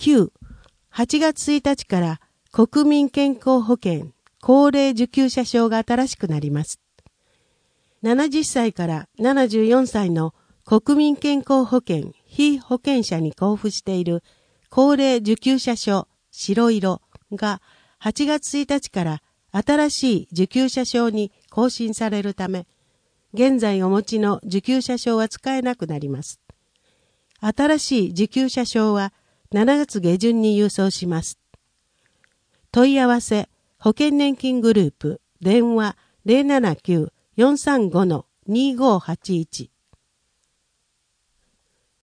9、8月1日から国民健康保険高齢受給者証が新しくなります。70歳から74歳の国民健康保険被保険者に交付している高齢受給者証白色が8月1日から新しい受給者証に更新されるため、現在お持ちの受給者証は使えなくなります。新しい受給者証は7月下旬に郵送します。問い合わせ、保険年金グループ、電話 079-435-2581